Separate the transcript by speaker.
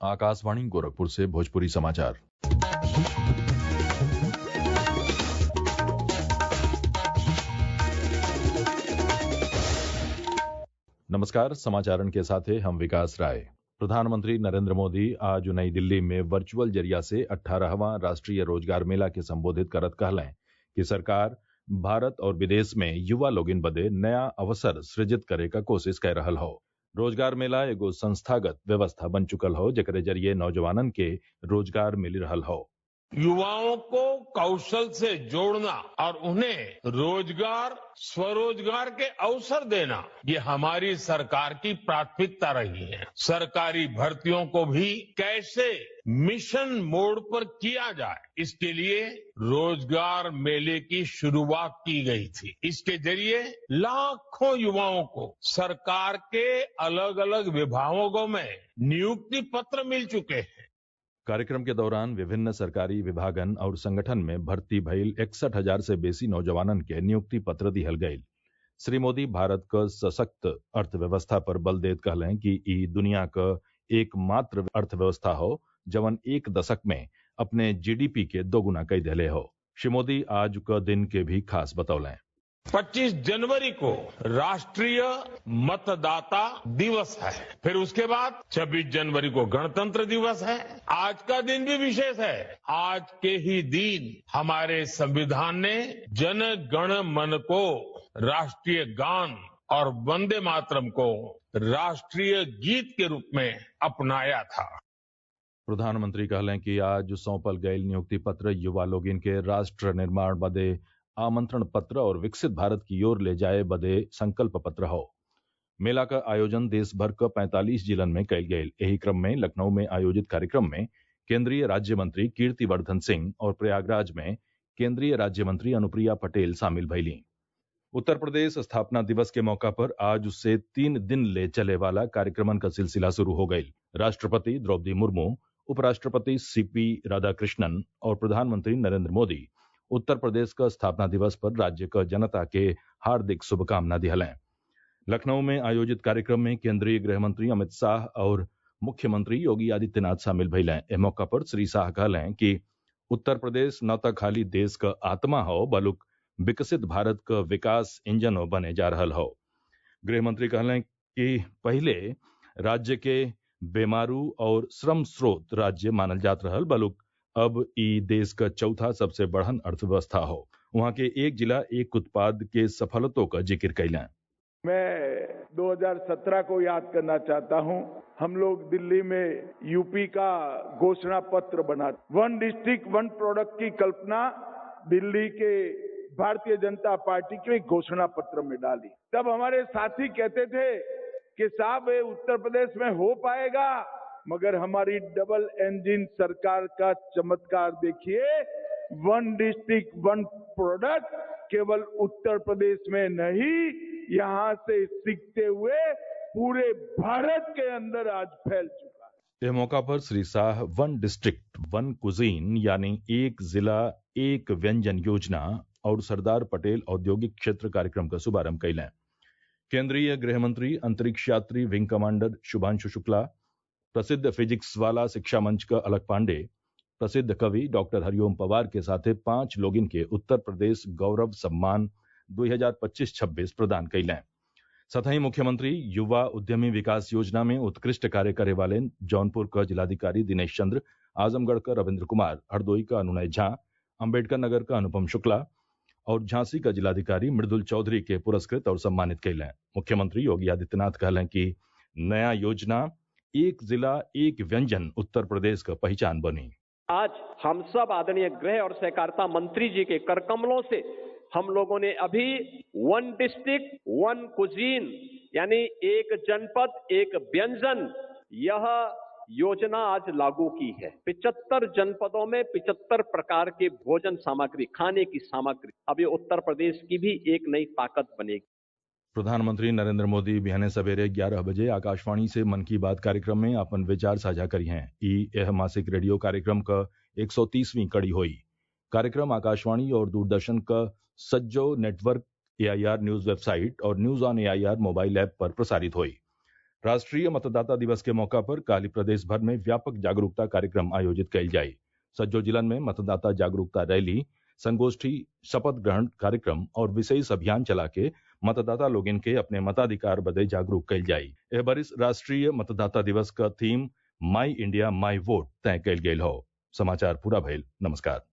Speaker 1: आकाशवाणी गोरखपुर से भोजपुरी समाचार। नमस्कार, समाचारन के साथ हैं हम विकास राय। प्रधानमंत्री नरेंद्र मोदी आज नई दिल्ली में वर्चुअल जरिया से 18वां राष्ट्रीय रोजगार मेला के संबोधित करत कहलें कि सरकार भारत और विदेश में युवा लोगिन बदे नया अवसर सृजित करे क कोशिश कै रहल हौ। रोजगार मेला एगो संस्थागत व्यवस्था बन चुकल हौ, जेकरे जरिए नौजवानन के रोजगार मिल रहल हौ।
Speaker 2: युवाओं को कौशल से जोड़ना और उन्हें रोजगार, स्वरोजगार के अवसर देना, ये हमारी सरकार की प्राथमिकता रही है। सरकारी भर्तियों को भी कैसे मिशन मोड पर किया जाए, इसके लिए रोजगार मेले की शुरुआत की गई थी। इसके जरिए लाखों युवाओं को सरकार के अलग अलग विभागों में नियुक्ति पत्र मिल चुके हैं।
Speaker 1: कार्यक्रम के दौरान विभिन्न सरकारी विभागन और संगठन में भर्ती भइल 61,000 से बेसी नौजवानन के नियुक्ति पत्र दिहल गयी। श्री मोदी भारत क सशक्त अर्थव्यवस्था पर बल देत कहलें कि ई दुनिया क एकमात्र अर्थव्यवस्था हो जवन एक दशक में अपने जीडीपी के दोगुना कई देले हो। श्री मोदी आज क दिन के भी खास बतौलें।
Speaker 2: 25 जनवरी को राष्ट्रीय मतदाता दिवस है, फिर उसके बाद 26 जनवरी को गणतंत्र दिवस है। आज का दिन भी विशेष है। आज के ही दिन हमारे संविधान ने जन गण मन को राष्ट्रीय गान और वंदे मातरम को राष्ट्रीय गीत के रूप में अपनाया था।
Speaker 1: प्रधानमंत्री कहलें कि आज सौंपल गयल नियुक्ति पत्र युवा लोगिन के राष्ट्र निर्माण बदे आमंत्रण पत्र और विकसित भारत की ओर ले जाए बदे संकल्प पत्र हो। मेला का आयोजन देश भर क 45 जिलन में कयल गयल। एही क्रम में लखनऊ में आयोजित कार्यक्रम में केंद्रीय राज्य मंत्री कीर्तिवर्धन सिंह और प्रयागराज में केंद्रीय राज्य मंत्री अनुप्रिया पटेल शामिल भइलीं। उत्तर प्रदेश स्थापना दिवस के मौका पर आज से 3 दिन ले चले वाला कार्यक्रमन का सिलसिला शुरू हो गयी। राष्ट्रपति द्रौपदी मुर्मू, उपराष्ट्रपति सीपी राधाकृष्णन और प्रधानमंत्री नरेंद्र मोदी उत्तर प्रदेश का स्थापना दिवस पर राज्य क जनता के हार्दिक शुभकामना दिहलें। लखनऊ में आयोजित कार्यक्रम में केंद्रीय गृह मंत्री अमित शाह और मुख्यमंत्री योगी आदित्यनाथ शामिल भइलें। एह मौका पर श्री शाह कहलें कि उत्तर प्रदेश न त खाली देश क आत्मा हो, बलुक विकसित भारत क विकास इंजन बने जा रहल हो। गृह मंत्री कहलें कि पहिले राज्य के बेमारू और श्रम स्रोत राज्य मानल जात रहल, बलुक अब ई देश का चौथा सबसे बढ़न अर्थव्यवस्था हो। वहाँ के एक जिला एक उत्पाद के सफलतों का जिक्र कैलें।
Speaker 3: मैं 2017 को याद करना चाहता हूं। हम लोग दिल्ली में यूपी का घोषणा पत्र बना, 1 डिस्ट्रिक्ट 1 प्रोडक्ट की कल्पना दिल्ली के भारतीय जनता पार्टी के घोषणा पत्र में डाली। तब हमारे साथी कहते थे कि साहब ये उत्तर प्रदेश में हो पाएगा, मगर हमारी डबल इंजन सरकार का चमत्कार देखिए। 1 डिस्ट्रिक्ट 1 प्रोडक्ट केवल उत्तर प्रदेश में नहीं, यहां से सीखते हुए पूरे भारत के अंदर आज फैल चुका है।
Speaker 1: इस मौका पर श्री शाह 1 डिस्ट्रिक्ट 1 कुजीन यानी एक जिला एक व्यंजन योजना और सरदार पटेल औद्योगिक क्षेत्र कार्यक्रम का शुभारंभ कैलें। केंद्रीय गृह मंत्री अंतरिक्ष यात्री विंग कमांडर शुभांशु शुक्ला, प्रसिद्ध फिजिक्स वाला शिक्षा मंच का अलक पांडे, प्रसिद्ध कवि डॉक्टर हरिओम पवार के साथ 5 लोगिन के उत्तर प्रदेश गौरव सम्मान 2025-26 प्रदान कैलें। सतही मुख्यमंत्री युवा उद्यमी विकास योजना में उत्कृष्ट कार्य करे वाले जौनपुर का जिलाधिकारी दिनेश चंद्र, आजमगढ़ का रविंद्र कुमार, हरदोई का अनुनय झा, अम्बेडकर नगर का अनुपम शुक्ला और झांसी का जिलाधिकारी मृदुल चौधरी के पुरस्कृत और सम्मानित कैलें। मुख्यमंत्री योगी आदित्यनाथ कहलें कि नया योजना एक जिला एक व्यंजन उत्तर प्रदेश का पहचान बनी।
Speaker 4: आज हम सब आदरणीय गृह और सहकारिता मंत्री जी के कर कमलों से हम लोगों ने अभी 1 डिस्ट्रिक्ट 1 कुजीन यानी एक जनपद एक व्यंजन यह योजना आज लागू की है। 75 जनपदों में 75 प्रकार के भोजन सामग्री, खाने की सामग्री, अब ये उत्तर प्रदेश की भी एक नई ताकत बनेगी।
Speaker 1: प्रधानमंत्री नरेंद्र मोदी बिहाने सवेरे 11 बजे आकाशवाणी से मन की बात कार्यक्रम में अपन विचार साझा करी हैं। यह मासिक रेडियो कार्यक्रम का 130वीं कड़ी हुई। कार्यक्रम आकाशवाणी और दूरदर्शन का सज्जो नेटवर्क AIR न्यूज वेबसाइट और news on AIR mobile app पर प्रसारित हुई। राष्ट्रीय मतदाता दिवस के मौका पर काल्हि प्रदेश भर में व्यापक जागरूकता कार्यक्रम आयोजित कयल जायी। सज्जो जिलन में मतदाता जागरूकता रैली, संगोष्ठी, शपथ ग्रहण कार्यक्रम और विशेष अभियान चला के मतदाता लोगन के अपने मताधिकार बदे जागरूक कयल जायी। एह बरिस राष्ट्रीय मतदाता दिवस क theme my India my vote तय कयल गेल हौ। समाचार पूरा भइल। नमस्कार।